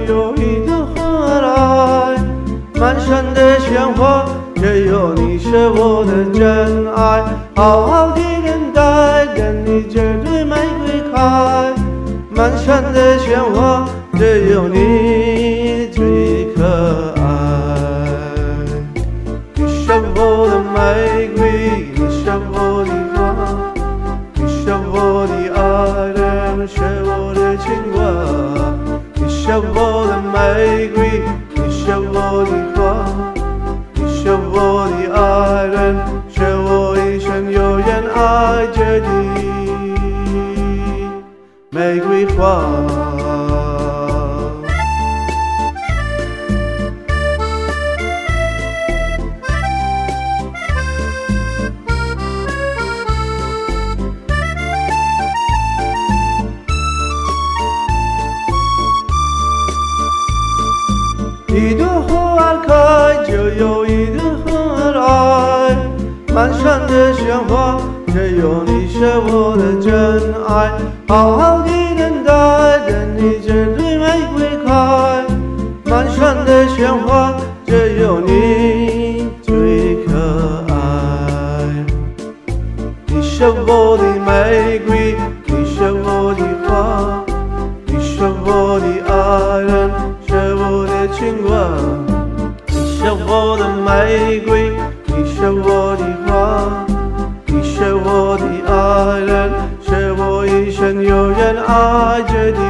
有一个河来，满山的鲜花，只有你是我的真爱。好好的等待，等你这对玫瑰开。满山的鲜花，只有你最可爱。你是我的玫瑰，你是我的花，你是我的爱人，是我的牵挂。你是我的玫瑰，你是我的花，你是我的爱人，是我一生永远爱着的玫瑰花。一朵花开，就有一朵河来。满山的鲜花，只有你是我的真爱。好好的等待，等你这对玫瑰开。满山的鲜花，只有你最可爱。你是我的玫瑰，你是我的花，你是我的爱人，是我的牵挂。你是我的玫瑰，你是我的花，你是我的爱人，是我一生永远爱着的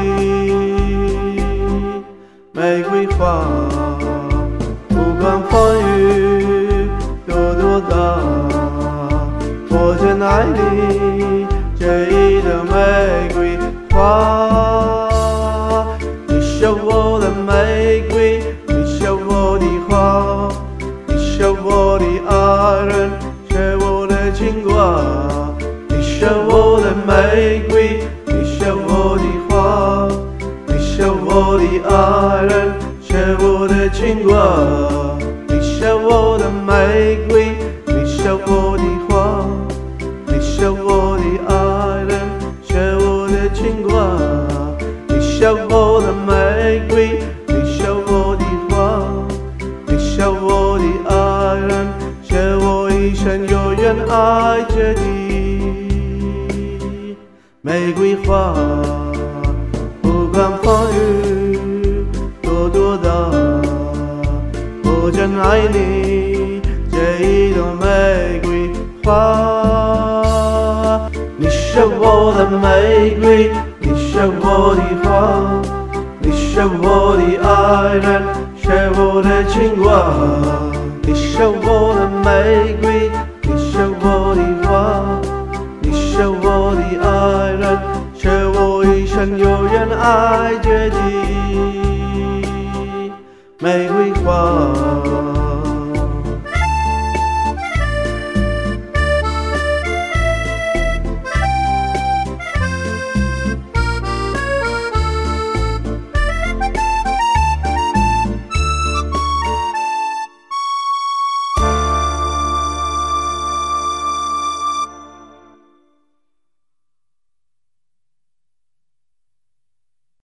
玫瑰花。不管风雨多大，我真爱你这一朵玫瑰花。你是我的玫瑰，你是我的花，你是我的爱人，是我的牵挂。你是我的玫瑰，你是我的花，你是我的爱人，是我的牵挂。你是我的玫瑰，你是我的花，你是我的爱人，是我的牵挂。你是我的玫瑰，你是我的花，你是我的爱人，是我一生永远爱着的玫瑰花。不管风雨多大，我真爱你这一朵玫瑰花。你是我的玫瑰，你是我的花，你是我的爱人，是我的牵挂。你是我的玫瑰，你是我的花，你是我的爱人，是我一生永远爱着的玫瑰花。